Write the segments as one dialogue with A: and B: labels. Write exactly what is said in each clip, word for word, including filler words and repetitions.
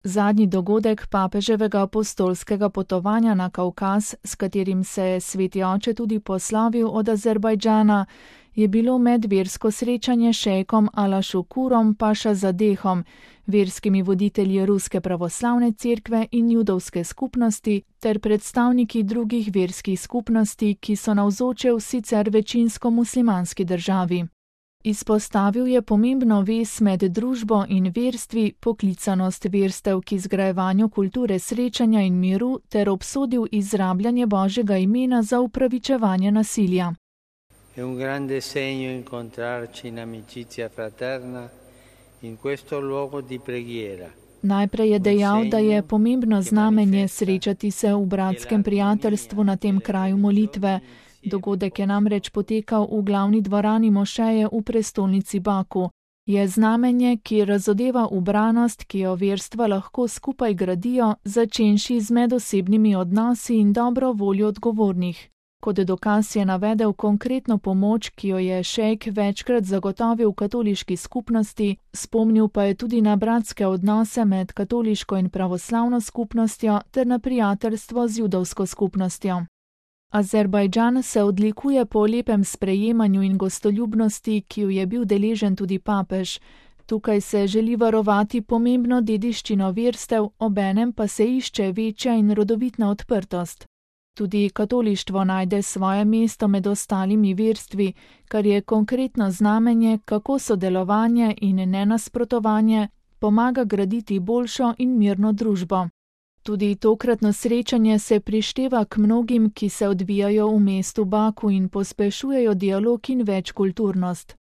A: Zadnji dogodek papeževega apostolskega potovanja na Kavkaz, s katerim se je sveti oče tudi poslovil od Azerbajdžana, je bilo medversko srečanje šejkom Alašukurom Paša Zadehom, verskimi voditelji Ruske pravoslavne cerkve in judovske skupnosti ter predstavniki drugih verskih skupnosti, ki so navzoče v sicer večinsko muslimanski državi. Izpostavil je pomembno vez med družbo in verstvi, poklicanost verstev k izgrajevanju kulture srečanja in miru ter obsodil izrabljanje Božjega imena za upravičevanje nasilja.
B: È un grande segno incontrarci in amicizia fraterna in questo luogo di preghiera.
A: Najprej je dejal, da je pomembno znamenje srečati se v bratskem prijateljstvu na tem kraju molitve. Dogodek je namreč potekal v glavni dvorani mošeje v prestolnici Baku. Je znamenje, ki razodeva ubranost, ki jo verstva lahko skupaj gradijo, začenši z medosebnimi odnosi in dobro voljo odgovornih. Kot dokaz je navedel konkretno pomoč, ki jo je šejk večkrat zagotovil katoliški skupnosti, spomnil pa je tudi na bratske odnose med katoliško in pravoslavno skupnostjo ter na prijateljstvo z judovsko skupnostjo. Azerbajdžan se odlikuje po lepem sprejemanju in gostoljubnosti, ki jo je bil deležen tudi papež. Tukaj se želi varovati pomembno dediščino verstev, obenem pa se išče večja in rodovitna odprtost. Tudi katolištvo najde svoje mesto med ostalimi verstvi, kar je konkretno znamenje, kako sodelovanje in nenasprotovanje pomaga graditi boljšo in mirno družbo. Tudi tokratno srečanje se prišteva k mnogim, ki se odvijajo v mestu Baku in pospešujejo dialog in večkulturnost.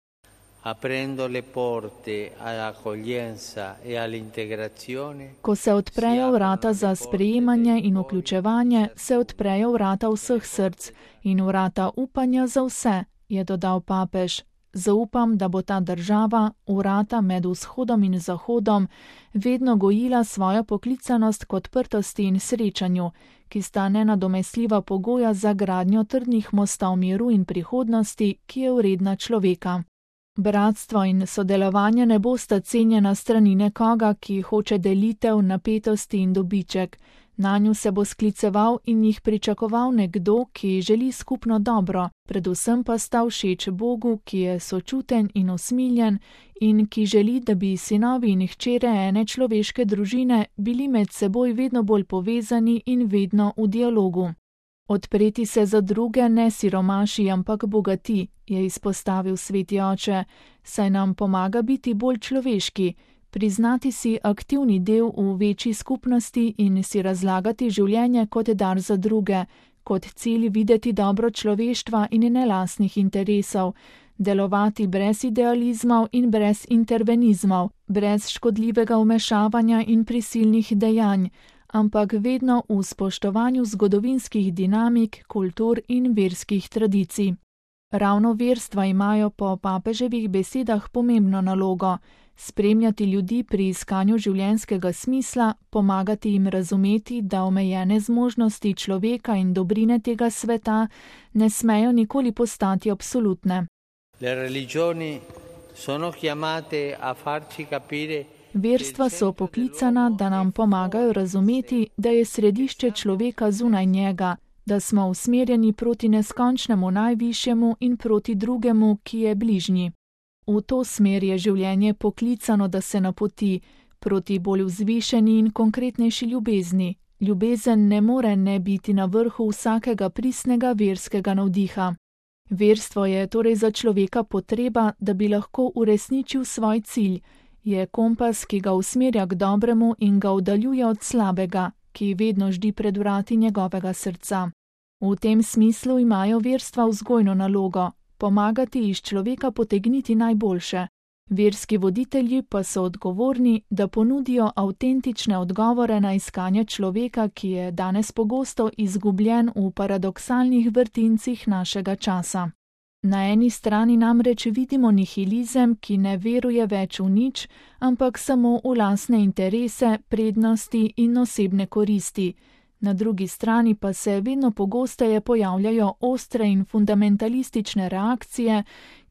A: Ko se odprejo vrata za sprejemanje in vključevanje, se odprejo vrata vseh src in vrata upanja za vse, je dodal papež. Zaupam, da bo ta država, vrata med vzhodom in zahodom, vedno gojila svojo poklicanost k odprtosti in srečanju, ki sta nenadomestljiva pogoja za gradnjo trdnih mostov miru in prihodnosti, ki je vredna človeka. Bratstvo in sodelovanje ne bosta cenjena strani nekoga, ki hoče delitev, napetosti in dobiček. Nanju se bo skliceval in jih pričakoval nekdo, ki želi skupno dobro, predvsem pa sta všeč Bogu, ki je sočuten in usmiljen in ki želi, da bi sinovi in hčere ene človeške družine bili med seboj vedno bolj povezani in vedno v dialogu. Odpreti se za druge ne siromaši, ampak bogati, je izpostavil sveti oče, saj nam pomaga biti bolj človeški, priznati si aktivni del v večji skupnosti in si razlagati življenje kot dar za druge, kot cilj videti dobro človeštva in nelastnih interesov, delovati brez idealizmov in brez intervenizmov, brez škodljivega vmešavanja in prisilnih dejanj, ampak vedno v spoštovanju zgodovinskih dinamik, kultur in verskih tradicij. Ravno verstva imajo po papeževih besedah pomembno nalogo: spremljati ljudi pri iskanju življenjskega smisla, pomagati jim razumeti, da omejene zmožnosti človeka in dobrine tega sveta ne smejo nikoli postati absolutne.
B: Le religioni sono chiamate a farci capire.
A: Verstva so poklicana, da nam pomagajo razumeti, da je središče človeka zunaj njega, da smo usmerjeni proti neskončnemu najvišjemu in proti drugemu, ki je bližnji. V to smer je življenje poklicano, da se napoti, proti bolj vzvišeni in konkretnejši ljubezni. Ljubezen ne more ne biti na vrhu vsakega pristnega verskega navdiha. Verstvo je torej za človeka potreba, da bi lahko uresničil svoj cilj. Je kompas, ki ga usmerja k dobremu in ga oddaljuje od slabega, ki vedno ždi pred vrati njegovega srca. V tem smislu imajo verstva vzgojno nalogo: pomagati iz človeka potegniti najboljše. Verski voditelji pa so odgovorni, da ponudijo avtentične odgovore na iskanje človeka, ki je danes pogosto izgubljen v paradoksalnih vrtincih našega časa. Na eni strani namreč vidimo nihilizem, ki ne veruje več v nič, ampak samo v lastne interese, prednosti in osebne koristi. Na drugi strani pa se vedno pogosteje pojavljajo ostre in fundamentalistične reakcije,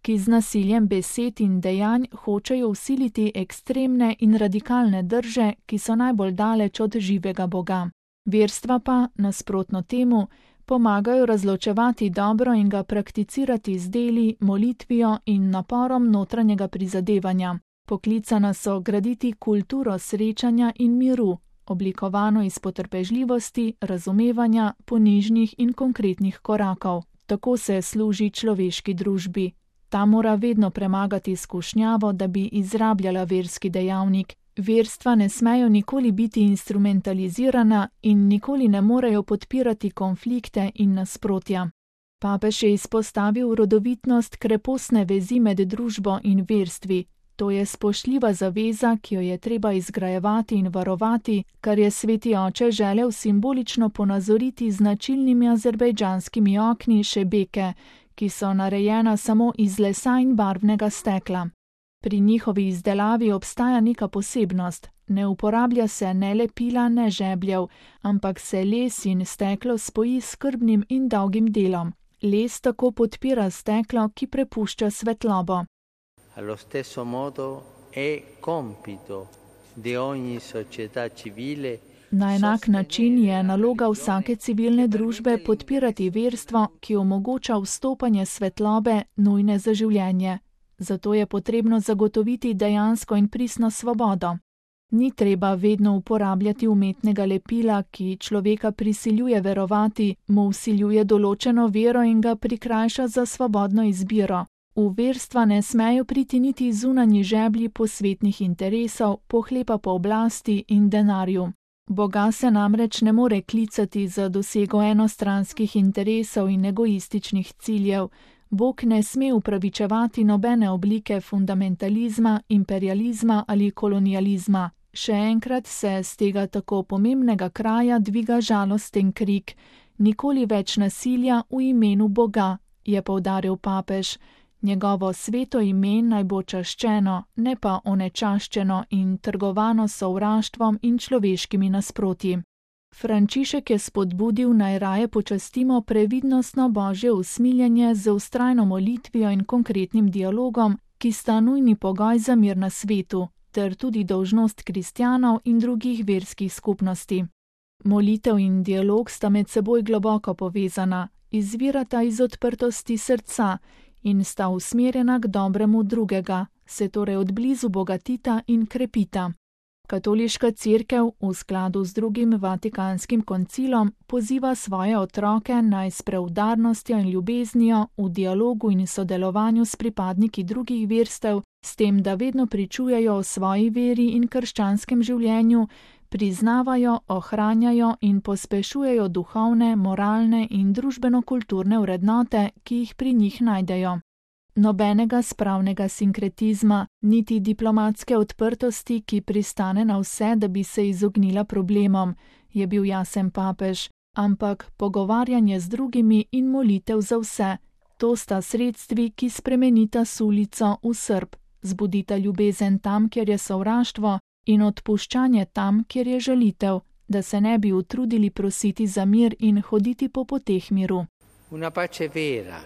A: ki z nasiljem besed in dejanj hočejo vsiliti ekstremne in radikalne drže, ki so najbolj daleč od živega Boga. Verstva pa, nasprotno temu, pomagajo razločevati dobro in ga prakticirati z deli, molitvijo in naporom notranjega prizadevanja. Poklicana so graditi kulturo srečanja in miru, oblikovano iz potrpežljivosti, razumevanja, ponižnih in konkretnih korakov. Tako se služi človeški družbi. Ta mora vedno premagati skušnjavo, da bi izrabljala verski dejavnik. Verstva ne smejo nikoli biti instrumentalizirana in nikoli ne morejo podpirati konflikte in nasprotja. Papež je izpostavil rodovitnost krepostne vezi med družbo in verstvi. To je spoštljiva zaveza, ki jo je treba izgrajevati in varovati, kar je sveti oče želel simbolično ponazoriti z značilnimi azerbejdžanskimi okni šebeke, ki so narejena samo iz lesa in barvnega stekla. Pri njihovi izdelavi obstaja neka posebnost. Ne uporablja se ne lepila, ne žebljev, ampak se les in steklo spoji s skrbnim in dolgim delom. Les tako podpira steklo, ki prepušča svetlobo.
B: Allo stesso modo è compito di ogni società civile.
A: Na enak način je naloga vsake civilne družbe podpirati verstvo, ki omogoča vstopanje svetlobe, nujne za življenje. Zato je potrebno zagotoviti dejansko in pristno svobodo. Ni treba vedno uporabljati umetnega lepila, ki človeka prisiljuje verovati, mu vsiljuje določeno vero in ga prikrajša za svobodno izbiro. V verstva ne smejo priti niti zunanji žeblji posvetnih interesov, pohlepa po oblasti in denarju. Boga se namreč ne more klicati za dosego enostranskih interesov in egoističnih ciljev. Bog ne sme upravičevati nobene oblike fundamentalizma, imperializma ali kolonializma. Še enkrat se z tega tako pomembnega kraja dviga žalosten krik. Nikoli več nasilja v imenu Boga, je poudaril papež. Njegovo sveto ime naj bo čaščeno, ne pa onečaščeno in trgovano s sovraštvom in človeškimi nasprotji. Frančišek je spodbudil, naj raje počastimo previdnostno Božje usmiljenje z vztrajno molitvijo in konkretnim dialogom, ki sta nujni pogoj za mir na svetu, ter tudi dolžnost kristjanov in drugih verskih skupnosti. Molitev in dialog sta med seboj globoko povezana, izvirata iz odprtosti srca in sta usmerjena k dobremu drugega, se torej odblizu bogatita in krepita. Katoliška cerkev v skladu z drugim Vatikanskim koncilom poziva svoje otroke naj s preudarnostjo in ljubeznijo v dialogu in sodelovanju s pripadniki drugih verstev, s tem, da vedno pričujejo o svoji veri in krščanskem življenju, priznavajo, ohranjajo in pospešujejo duhovne, moralne in družbeno-kulturne vrednote, ki jih pri njih najdejo. Nobenega spravnega sinkretizma, niti diplomatske odprtosti, ki pristane na vse, da bi se izognila problemom, je bil jasen papež, ampak pogovarjanje z drugimi in molitev za vse. To sta sredstvi, ki spremenita sulico v srp, zbudita ljubezen tam, kjer je sovraštvo, in odpuščanje tam, kjer je žalitev, da se ne bi utrudili prositi za mir in hoditi po poteh miru.
B: Una pace vera.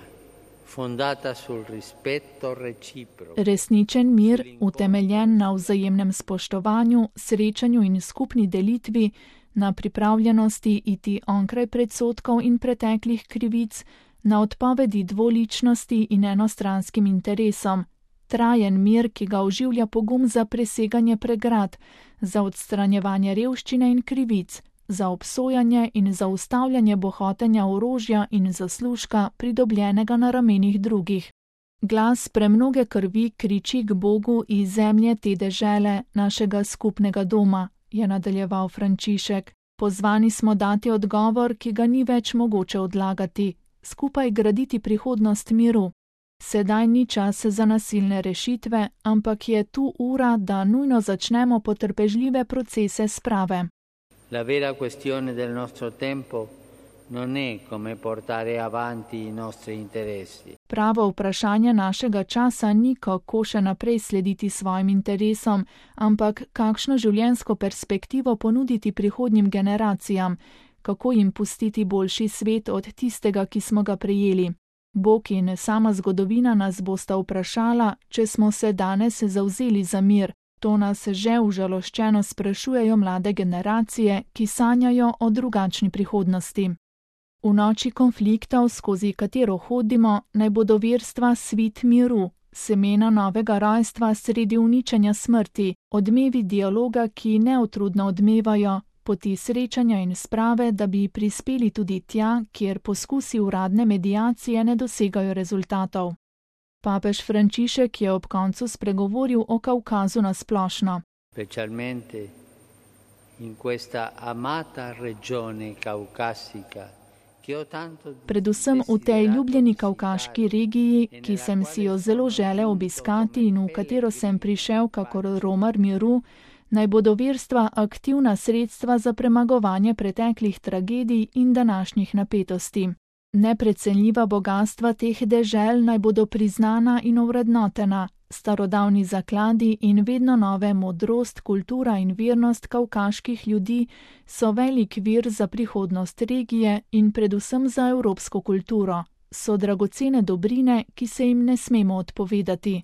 A: Resničen mir, utemeljen na vzajemnem spoštovanju, srečanju in skupni delitvi, na pripravljenosti iti onkraj predsodkov in preteklih krivic, na odpovedi dvoličnosti in enostranskim interesom, trajen mir, ki ga oživlja pogum za preseganje pregrad, za odstranjevanje revščine in krivic, za obsojanje in zaustavljanje bohotenja orožja in zaslužka, pridobljenega na ramenih drugih. Glas premnoge krvi kriči k Bogu iz zemlje te dežele, našega skupnega doma, je nadaljeval Frančišek. Pozvani smo dati odgovor, ki ga ni več mogoče odlagati, skupaj graditi prihodnost miru. Sedaj ni čas za nasilne rešitve, ampak je tu ura, da nujno začnemo potrpežljive procese sprave.
B: La vera questione del nostro tempo non è come portare avanti i nostri interessi.
A: Pravo vprašanje našega časa ni, kako še naprej slediti svojim interesom, ampak kakšno življenjsko perspektivo ponuditi prihodnjim generacijam, kako jim pustiti boljši svet od tistega, ki smo ga prejeli. Bog in sama zgodovina nas bosta vprašala, če smo se danes zavzeli za mir. To nas že užaloščeno sprašujejo mlade generacije, ki sanjajo o drugačni prihodnosti. V noči konfliktov, skozi katero hodimo, naj bodo verstva svit miru, semena novega rojstva sredi uničenja smrti, odmevi dialoga, ki neutrudno odmevajo, poti srečanja in sprave, da bi prispeli tudi tja, kjer poskusi uradne mediacije ne dosegajo rezultatov. Papež Frančišek je ob koncu spregovoril o Kavkazu na splošno.
B: Specialmente in questa amata regione caucasica, ki jo tanto
A: Predvsem v tej ljubljeni kavkaški regiji, ki sem si jo zelo želel obiskati in v katero sem prišel kakor romar miru, naj bodo verstva aktivna sredstva za premagovanje preteklih tragedij in današnjih napetosti. Neprecenljiva bogatstva teh dežel naj bodo priznana in ovrednotena, starodavni zakladi in vedno nove modrost, kultura in vernost kavkaških ljudi so velik vir za prihodnost regije in predvsem za evropsko kulturo. So dragocene dobrine, ki se jim ne smemo odpovedati.